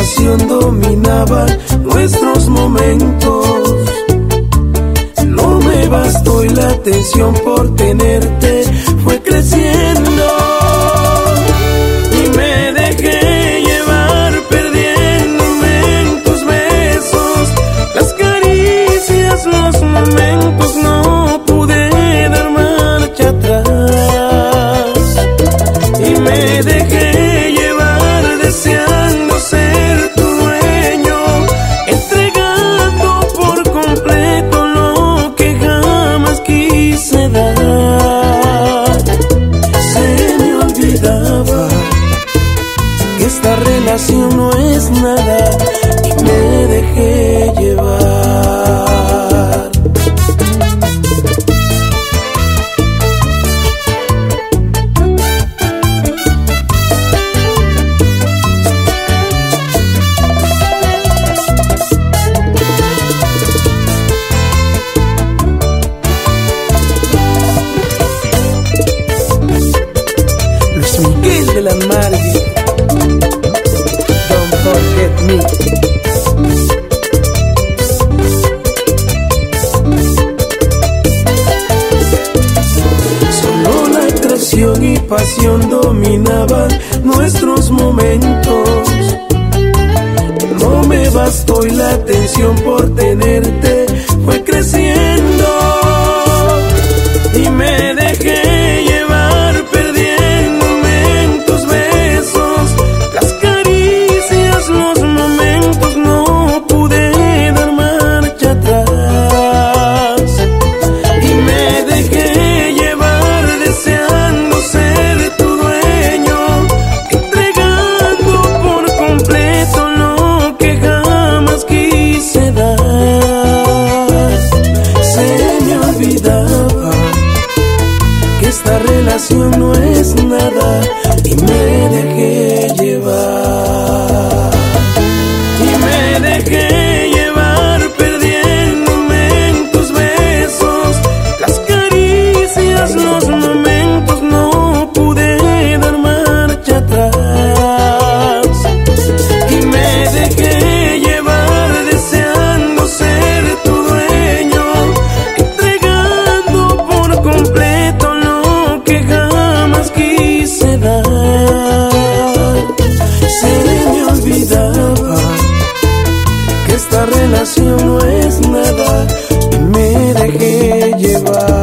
relación dominaba nuestros momentos. No me bastó y la atención por tenerte fue creciendo. Y me dejé llevar perdiéndome en tus besos, las caricias, los momentos. No pude dar marcha atrás. Y me dejé llevar deseando ser tu dueño, entregando por completo lo que jamás quise dar. Se me olvidaba que esta relación no es nada y me dejé llevar. Miguel de la Mardi, Don't Forget Me. Solo la traición y pasión dominaban nuestros momentos. No me bastó y la atención por tenerte fue creciendo. Y me dejé llevar perdiéndome en tus besos, las caricias, los momentos. No pude dar marcha atrás. Y me dejé llevar deseando ser tu dueño, entregando por completo lo que jamás quise dar. Se me olvidaba que esta relación no es nada y me dejé llevar. Y me dejé llevar perdiéndome en tus besos, las caricias, los momentos. No pude dar marcha atrás. Y me dejé llevar deseando ser tu dueño, entregando por completo lo que jamás quise dar. Se me olvidaba que esta relación no es nada y me dejé llevar.